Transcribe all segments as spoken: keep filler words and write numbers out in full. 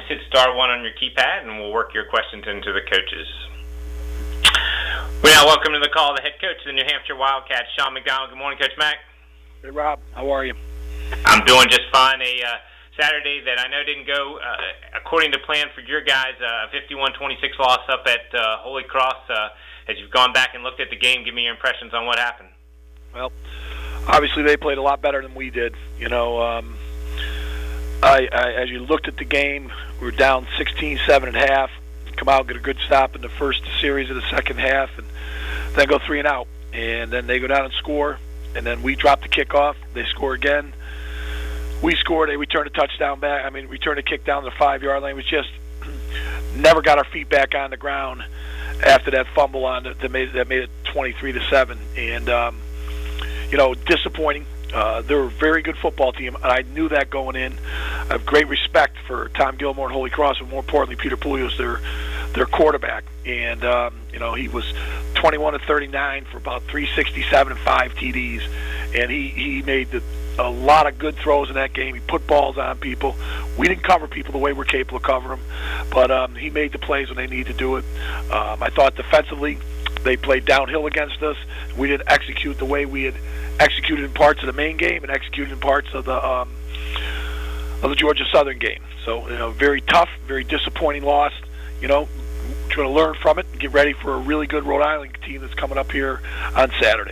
just hit star one on your keypad, and we'll work your questions into the coaches. We now welcome to the call the head coach of the New Hampshire Wildcats, Sean McDonald. Good morning, Coach Mac. Hey, Rob. How are you? I'm doing just fine. A uh, Saturday that I know didn't go uh, according to plan for your guys, a uh, fifty-one twenty-six loss up at uh, Holy Cross. Uh, as you've gone back and looked at the game, give me your impressions on what happened. Well, obviously they played a lot better than we did. You know, um, I, I, as you looked at the game, we were down sixteen seven at half. Come out, get a good stop in the first series of the second half, and then go three and out. And then they go down and score, and then we drop the kickoff. They score again. We scored. They returned a touchdown back. I mean, returned a kick down the five-yard line. We just never got our feet back on the ground after that fumble on it that made that made it twenty-three to seven. And um, you know, disappointing. Uh, they're a very good football team, and I knew that going in. I have great respect for Tom Gilmore and Holy Cross, but more importantly, Peter Pouliot, their their quarterback. And um, you know, he was twenty-one to thirty-nine for about three sixty-seven and five T Ds, and he he made the, a lot of good throws in that game. He put balls on people. We didn't cover people the way we're capable of covering them, but um, he made the plays when they need to do it. Um, I thought defensively, they played downhill against us. We didn't execute the way we had executed in parts of the main game and executed in parts of the um, of the Georgia Southern game. So, you know, very tough, very disappointing loss. You know, trying to learn from it and get ready for a really good Rhode Island team that's coming up here on Saturday.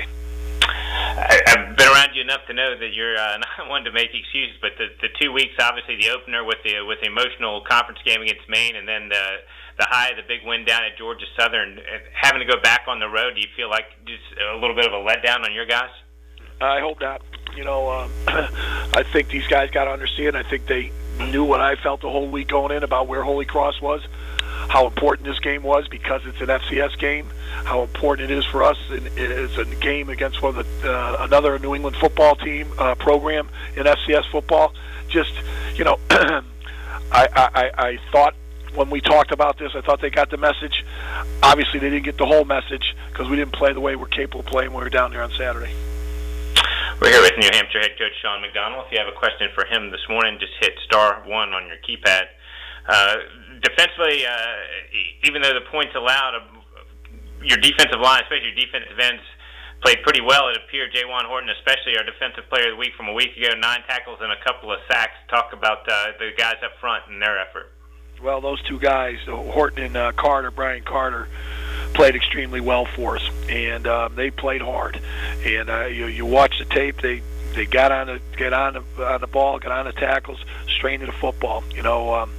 I've been around you enough to know that you're uh, not one to make excuses, but the, the two weeks, obviously the opener with the with the emotional conference game against Maine, and then the the high, the big win down at Georgia Southern, having to go back on the road, do you feel like just a little bit of a letdown on your guys? I hope not. You know, um, I think these guys got to understand. I think they knew what I felt the whole week going in about where Holy Cross was, how important this game was because it's an F C S game, how important it is for us. And it's a game against one of the, uh, another New England football team uh, program in F C S football. Just, you know, I, I, I thought when we talked about this, I thought they got the message. Obviously, they didn't get the whole message because we didn't play the way we're capable of playing when we were down there on Saturday. We're here with New Hampshire head coach Sean McDonald. If you have a question for him this morning, just hit star one on your keypad. Uh, defensively, uh, even though the points allowed, uh, your defensive line, especially your defensive ends, played pretty well. It appeared Jaywan Horton, especially our defensive player of the week from a week ago, nine tackles and a couple of sacks. Talk about uh, the guys up front and their effort. Well, those two guys, Horton and uh, Carter, Brian Carter, played extremely well for us, and um, they played hard. And uh, you, you watch the tape; they they got on the get on the, on the ball, got on the tackles, straight into the football. You know, um,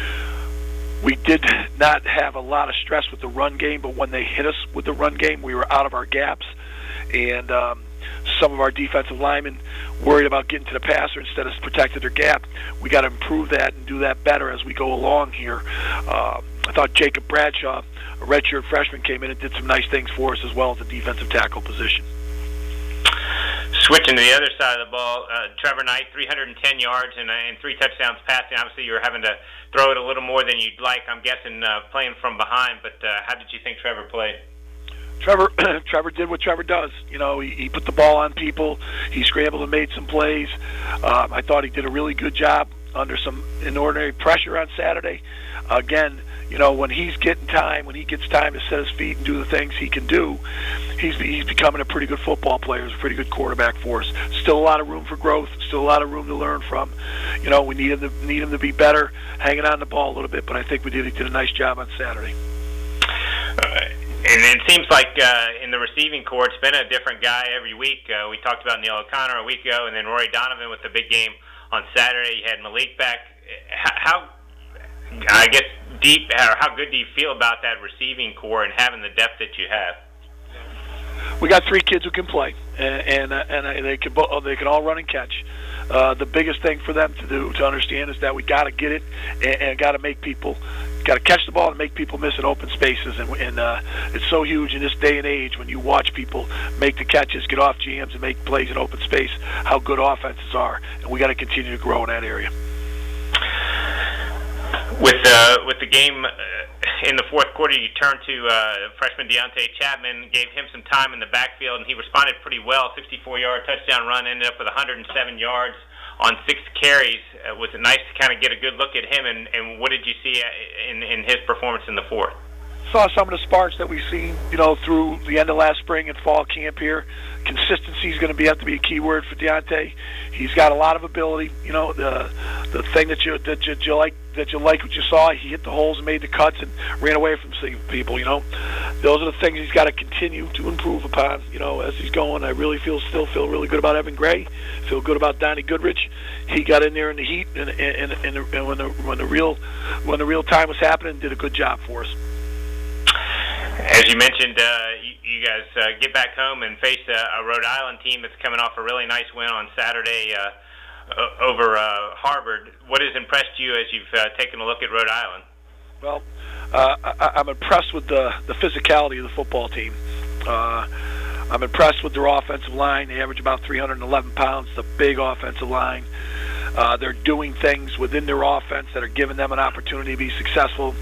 we did not have a lot of stress with the run game, but when they hit us with the run game, we were out of our gaps, and um, some of our defensive linemen worried about getting to the passer instead of protecting their gap. We got to improve that and do that better as we go along here. Uh, I thought Jacob Bradshaw, a redshirt freshman, came in and did some nice things for us as well as the defensive tackle position. Switching to the other side of the ball, uh, Trevor Knight, three hundred ten yards and, uh, and three touchdowns passing. Obviously, you were having to throw it a little more than you'd like, I'm guessing, uh, playing from behind. But uh, how did you think Trevor played? Trevor Trevor did what Trevor does. You know, he, he put the ball on people. He scrambled and made some plays. Um, I thought he did a really good job under some inordinate pressure on Saturday. Again, you know, when he's getting time, when he gets time to set his feet and do the things he can do, he's he's becoming a pretty good football player. He's a pretty good quarterback for us. Still a lot of room for growth. Still a lot of room to learn from. You know, we need him to need him to be better, hanging on the ball a little bit. But I think we did he did a nice job on Saturday. Uh, And it seems like uh, in the receiving corps, it's been a different guy every week. Uh, we talked about Neil O'Connor a week ago, and then Rory Donovan with the big game on Saturday. You had Malik back. How, I guess, deep or how good do you feel about that receiving corps and having the depth that you have? We got three kids who can play, and and, and they can they can all run and catch. Uh, the biggest thing for them to do to understand is that we got to get it and, and got to make people. Got to catch the ball and make people miss in open spaces, and, and uh, it's so huge in this day and age when you watch people make the catches, get off jams, and make plays in open space. How good offenses are, and we got to continue to grow in that area. With uh, with the game uh, in the fourth quarter, you turned to uh, freshman Deontay Chapman, gave him some time in the backfield, and he responded pretty well. sixty-four yard touchdown run, ended up with one hundred seven yards on six carries. Uh, was it nice to kind of get a good look at him, and, and what did you see in, in his performance in the fourth? Saw some of the sparks that we've seen, you know, through the end of last spring and fall camp here. Consistency is going to be have to be a key word for Deontay. He's got a lot of ability. You know, the the thing that you that you, you like that you like what you saw. He hit the holes and made the cuts and ran away from some people. You know, those are the things he's got to continue to improve upon. You know, as he's going, I really feel still feel really good about Evan Gray. Feel good about Donnie Goodrich. He got in there in the heat and and, and, and when the when the real when the real time was happening, did a good job for us. As you mentioned, uh, you, you guys uh, get back home and face a, a Rhode Island team that's coming off a really nice win on Saturday uh, over uh, Harvard. What has impressed you as you've uh, taken a look at Rhode Island? Well, uh, I, I'm impressed with the, the physicality of the football team. Uh, I'm impressed with their offensive line. They average about three hundred eleven pounds, the big offensive line. Uh, they're doing things within their offense that are giving them an opportunity to be successful.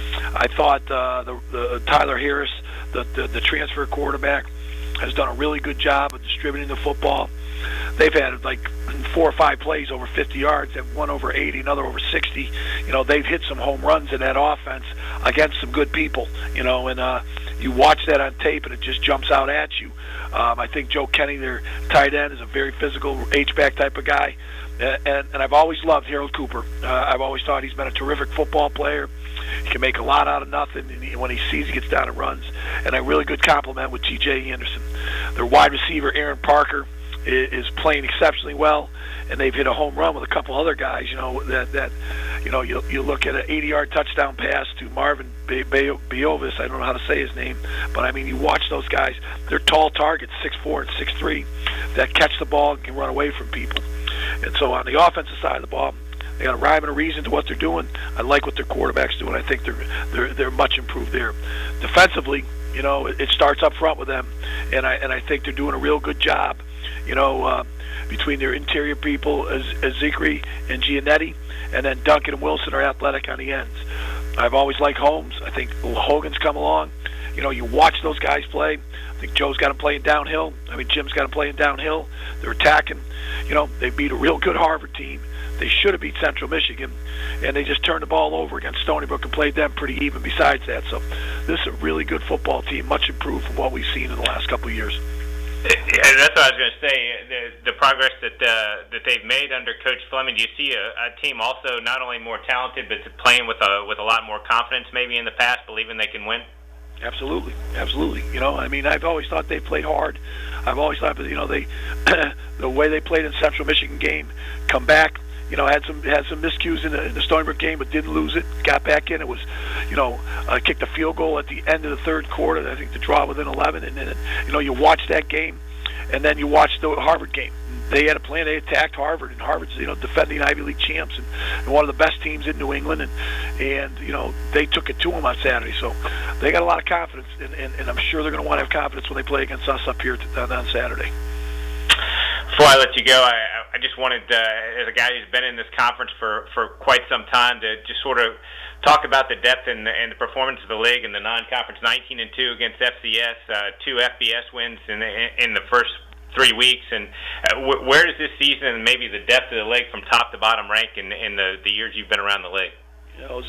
I thought uh, the, the Tyler Harris, the, the, the transfer quarterback, has done a really good job of distributing the football. They've had like four or five plays over fifty yards, and one over eighty, another over sixty. You know, they've hit some home runs in that offense against some good people. You know, and uh, you watch that on tape, and it just jumps out at you. Um, I think Joe Kenny, their tight end, is a very physical H-back type of guy. And, and, and I've always loved Harold Cooper. Uh, I've always thought he's been a terrific football player. He can make a lot out of nothing, and he, when he sees, he gets down and runs. And a really good compliment with T J Anderson. Their wide receiver, Aaron Parker, is, is playing exceptionally well, and they've hit a home run with a couple other guys. You know that that you know you you look at an eighty-yard touchdown pass to Marvin Beovis. I don't know how to say his name, but I mean, you watch those guys. They're tall targets, six four and six three, that catch the ball and can run away from people. And so on the offensive side of the ball, they got a rhyme and a reason to what they're doing. I like what their quarterback's doing. I think they're they're they're much improved there. Defensively, you know, it, it starts up front with them, and I and I think they're doing a real good job. You know, uh, between their interior people, as Ezekri and Giannetti, and then Duncan and Wilson are athletic on the ends. I've always liked Holmes. I think Hogan's come along. You know, you watch those guys play. I think Joe's got them playing downhill. I mean, Jim's got them playing downhill. They're attacking. You know, they beat a real good Harvard team. They should have beat Central Michigan, and they just turned the ball over against Stony Brook and played them pretty even besides that. So this is a really good football team, much improved from what we've seen in the last couple of years. Yeah, that's what I was going to say. The, the progress that uh, that they've made under Coach Fleming. Do you see a, a team also not only more talented, but playing with a with a lot more confidence maybe in the past, believing they can win? Absolutely, absolutely. You know, I mean, I've always thought they played hard. I've always thought that, you know, they the way they played in the Central Michigan game, come back, you know, had some had some miscues in the, in the Stony Brook game, but didn't lose it. Got back in. It was, you know, uh, kicked a field goal at the end of the third quarter. I think to draw within eleven, and then you know you watch that game, and then you watch the Harvard game. They had a plan. They attacked Harvard, and Harvard's, you know, defending Ivy League champs and, and one of the best teams in New England, and and you know they took it to them on Saturday. So they got a lot of confidence, and, and, and I'm sure they're going to want to have confidence when they play against us up here on, on Saturday. Before I let you go, I, I just wanted, uh, as a guy who's been in this conference for, for quite some time, to just sort of talk about the depth and the, and the performance of the league in the non-conference. nineteen and two against F C S, uh, two F B S wins in the, in the first three weeks, and uh, w- where does this season and maybe the depth of the league from top to bottom rank in, in the, the years you've been around the league? You know,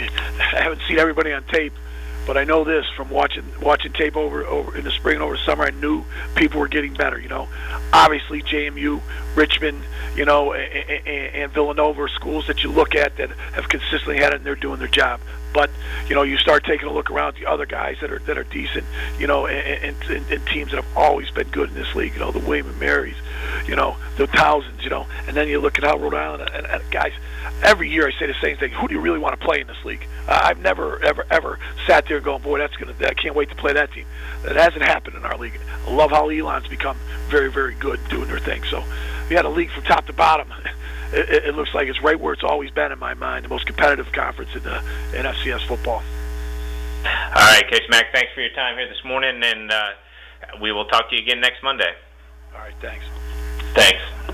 I haven't seen everybody on tape, but I know this from watching watching tape over over in the spring and over the summer. I knew people were getting better. You know, obviously J M U, Richmond, you know, and, and Villanova are schools that you look at that have consistently had it, and they're doing their job. But you know, you start taking a look around at the other guys that are that are decent, you know, and, and, and teams that have always been good in this league. You know, the William and Marys, you know, the Towsonds, you know, and then you look at how Rhode Island and, and guys. Every year I say the same thing. Who do you really want to play in this league? Uh, I've never, ever, ever sat there going, boy, that's gonna. I can't wait to play that team. That hasn't happened in our league. I love how Elon's become very, very good doing their thing. So we had a league from top to bottom. It, it looks like it's right where it's always been in my mind, the most competitive conference in, the, in F C S football. All right, Coach Mack, thanks for your time here this morning, and uh, we will talk to you again next Monday. All right, thanks. Thanks.